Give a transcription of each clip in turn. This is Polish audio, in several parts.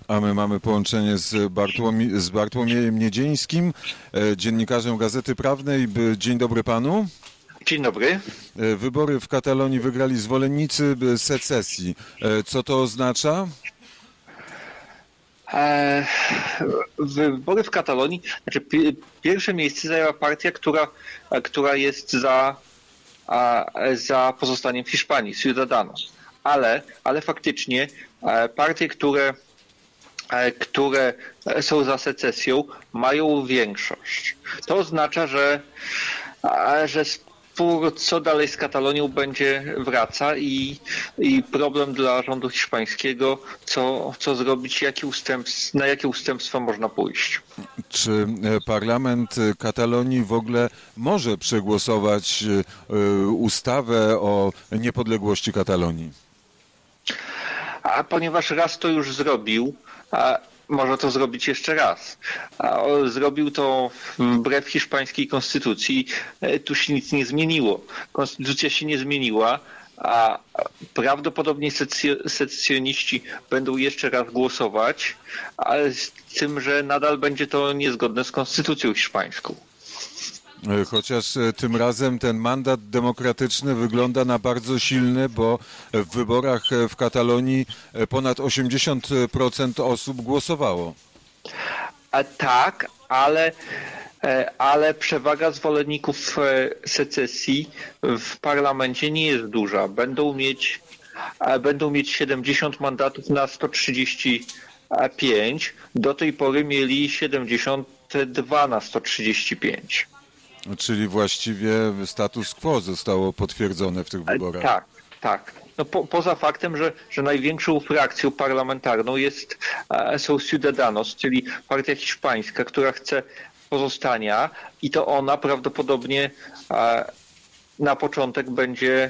A my mamy połączenie z Bartłomiejem Niedzińskim, dziennikarzem Gazety Prawnej. Dzień dobry panu. Dzień dobry. Wybory w Katalonii wygrali zwolennicy secesji. Co to oznacza? Wybory w Katalonii, pierwsze miejsce zajęła partia, która jest za pozostaniem w Hiszpanii, Ciudadanos. Ale faktycznie partie, które są za secesją, mają większość. To oznacza, że spór, co dalej z Katalonią, wraca i problem dla rządu hiszpańskiego, co zrobić, na jakie ustępstwa można pójść. Czy parlament Katalonii w ogóle może przegłosować ustawę o niepodległości Katalonii? A ponieważ raz to już zrobił, może to zrobić jeszcze raz. Zrobił to wbrew hiszpańskiej konstytucji. Tu się nic nie zmieniło. Konstytucja się nie zmieniła, a prawdopodobnie secesjoniści będą jeszcze raz głosować, ale z tym, że nadal będzie to niezgodne z konstytucją hiszpańską. Chociaż tym razem ten mandat demokratyczny wygląda na bardzo silny, bo w wyborach w Katalonii ponad 80% osób głosowało. Tak, ale przewaga zwolenników secesji w parlamencie nie jest duża. Będą mieć 70 mandatów na 135. Do tej pory mieli 72 na 135. Czyli właściwie status quo zostało potwierdzone w tych wyborach. Tak. No poza faktem, że największą frakcją parlamentarną są Ciudadanos, czyli partia hiszpańska, która chce pozostania, i to ona prawdopodobnie na początek będzie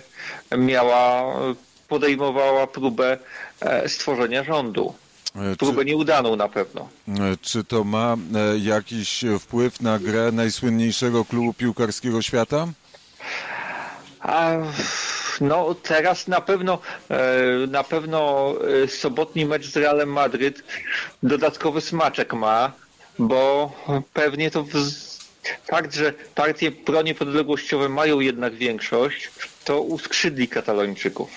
podejmowała próbę stworzenia rządu. Próbę nieudaną na pewno. Czy to ma jakiś wpływ na grę najsłynniejszego klubu piłkarskiego świata? No teraz na pewno sobotni mecz z Realem Madryt dodatkowy smaczek ma, bo pewnie to fakt, że partie proniepodległościowe mają jednak większość, to uskrzydli Katalończyków.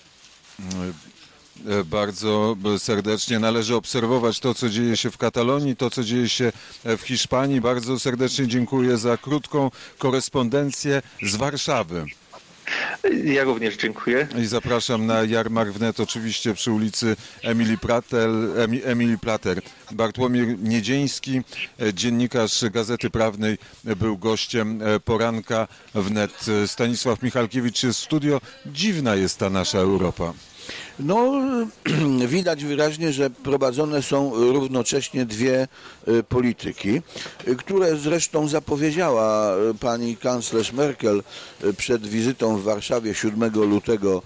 Bardzo serdecznie należy obserwować to, co dzieje się w Katalonii, to, co dzieje się w Hiszpanii. Bardzo serdecznie dziękuję za krótką korespondencję z Warszawy. Ja również dziękuję. I zapraszam na Jarmark Wnet, oczywiście przy ulicy Emilii Plater. Bartłomiej Niedziński, dziennikarz Gazety Prawnej, był gościem poranka Wnet. Stanisław Michalkiewicz jest w studio. Dziwna jest ta nasza Europa. No, widać wyraźnie, że prowadzone są równocześnie dwie polityki, które zresztą zapowiedziała pani kanclerz Merkel przed wizytą w Warszawie 7 lutego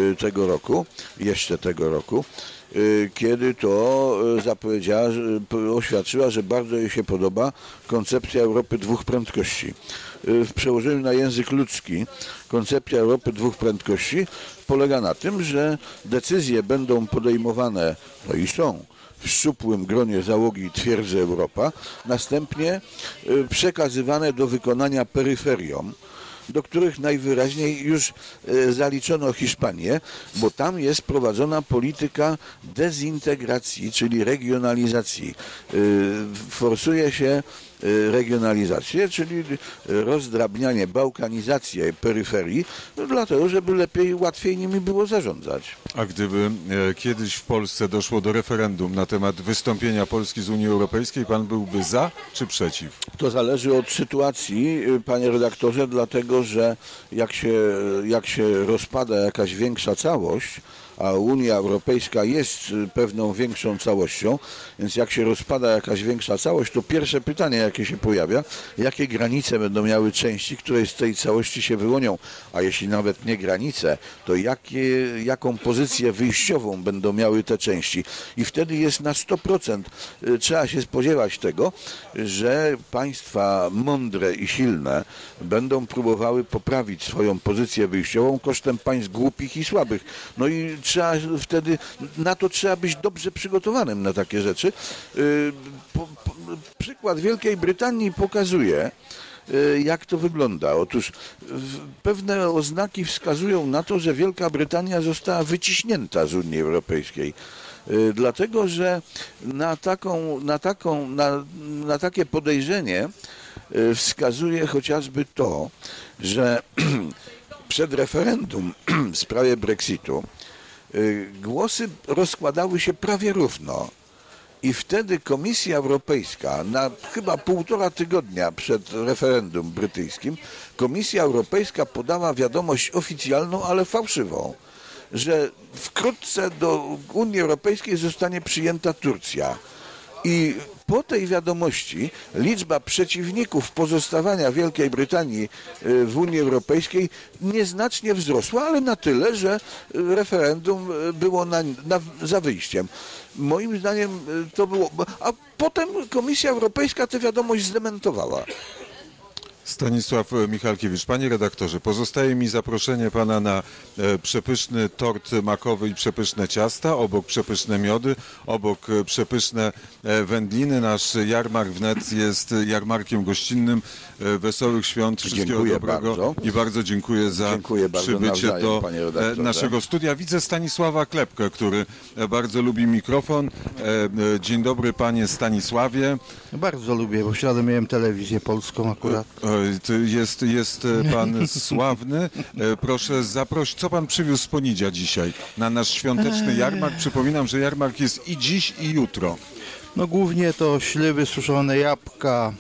tego roku, kiedy to zapowiedziała, oświadczyła, że bardzo jej się podoba koncepcja Europy dwóch prędkości. W przełożeniu na język ludzki koncepcja Europy dwóch prędkości polega na tym, że decyzje będą podejmowane, no i są, w szczupłym gronie załogi twierdzy Europa, następnie przekazywane do wykonania peryferiom, do których najwyraźniej już zaliczono Hiszpanię, bo tam jest prowadzona polityka dezintegracji, czyli regionalizacji. Forsuje się regionalizację, czyli rozdrabnianie, bałkanizację peryferii, no dlatego, żeby lepiej, łatwiej nimi było zarządzać. A gdyby kiedyś w Polsce doszło do referendum na temat wystąpienia Polski z Unii Europejskiej, pan byłby za czy przeciw? To zależy od sytuacji, panie redaktorze, dlatego, że jak się rozpada jakaś większa całość, a Unia Europejska jest pewną większą całością, więc jak się rozpada jakaś większa całość, to pierwsze pytanie, jakie się pojawia, jakie granice będą miały części, które z tej całości się wyłonią, a jeśli nawet nie granice, to jaką pozycję wyjściową będą miały te części. I wtedy jest na 100%, trzeba się spodziewać tego, że państwa mądre i silne będą próbowały poprawić swoją pozycję wyjściową kosztem państw głupich i słabych. No i trzeba wtedy, na to trzeba być dobrze przygotowanym na takie rzeczy. Przykład Wielkiej Brytanii pokazuje, jak to wygląda. Otóż pewne oznaki wskazują na to, że Wielka Brytania została wyciśnięta z Unii Europejskiej. Dlatego, że na takie podejrzenie wskazuje chociażby to, że przed referendum w sprawie Brexitu głosy rozkładały się prawie równo. I wtedy Komisja Europejska, na chyba 1,5 tygodnia przed referendum brytyjskim, Komisja Europejska podała wiadomość oficjalną, ale fałszywą, że wkrótce do Unii Europejskiej zostanie przyjęta Turcja. I po tej wiadomości liczba przeciwników pozostawania Wielkiej Brytanii w Unii Europejskiej nieznacznie wzrosła, ale na tyle, że referendum było za wyjściem. Moim zdaniem to było... A potem Komisja Europejska tę wiadomość zdementowała. Stanisław Michalkiewicz. Panie redaktorze, pozostaje mi zaproszenie pana na przepyszny tort makowy i przepyszne ciasta, obok przepyszne miody, obok przepyszne wędliny. Nasz jarmark wnet jest jarmarkiem gościnnym. Wesołych świąt, wszystkiego dobrego bardzo. I bardzo dziękuję za przybycie do naszego studia. Widzę Stanisława Klepkę, który bardzo lubi mikrofon. Dzień dobry, panie Stanisławie. Bardzo lubię, bo w środę miałem telewizję polską akurat. Jest pan sławny. Proszę zaprosić, co pan przywiózł z Ponidzia dzisiaj na nasz świąteczny jarmark? Przypominam, że jarmark jest i dziś, i jutro. No głównie to śliwy, suszone jabłka,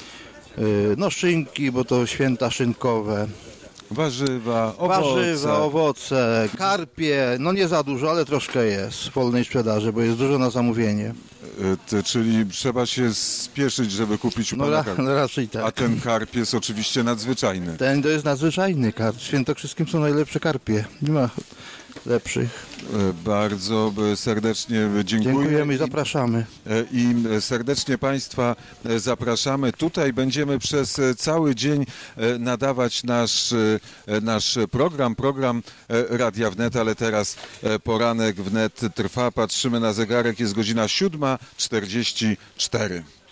no szynki, bo to święta szynkowe. Warzywa, owoce, karpie, no nie za dużo, ale troszkę jest w wolnej sprzedaży, bo jest dużo na zamówienie. Czyli trzeba się spieszyć, żeby kupić u pana karp. No raczej tak. A ten karp jest oczywiście nadzwyczajny. Ten to jest nadzwyczajny karp. W Świętokrzyskim są najlepsze karpie. Nie ma lepszych. Bardzo serdecznie dziękuję. Dziękujemy i zapraszamy. I serdecznie Państwa zapraszamy. Tutaj będziemy przez cały dzień nadawać nasz program Radia Wnet, ale teraz poranek Wnet trwa. Patrzymy na zegarek, jest godzina 7:44.